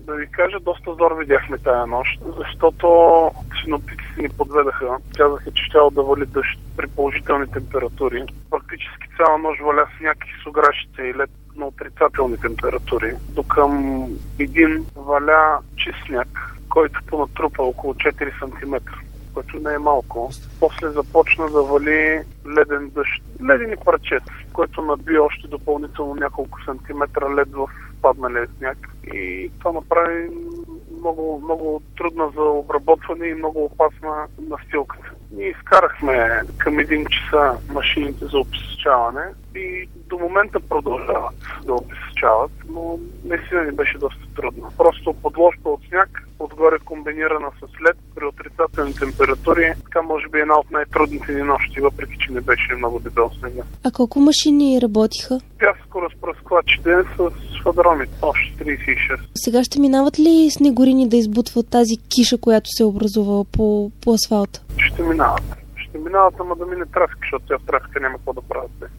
Да ви кажа, доста зор видяхме тая нощ, защото синоптиците ни подведаха. Казаха, че щяло да вали дъжд при положителни температури. Практически цяла нощ валя сняг и сугращите и лед на отрицателни температури. Докъм един валя чист сняг, който понатрупа около 4 см, което не е малко. После започна да вали леден дъжд, ледени парчета, който наби още допълнително няколко сантиметра лед в падналия сняг. И това направи много, много трудна за обработване и много опасна настилката. Ние изкарахме към 1 часа машините за опесъчаване и до момента продължават да опесъчават, но наистина ни беше доста трудно. Просто подложка от сняг, отгоре комбинирана с лед при отрицателни температури, така може би една от най-трудните ни нощи, въпреки че не беше много дебел снега. А колко машини работиха? Пясъкоразпръсквачите с швадромите, още 36. Сега ще минават ли снегорини да избутват тази киша, която се е образувала по асфалта? Ще минават. Ще минават, ама да мине трафик, защото тя в трафика няма какво да правят.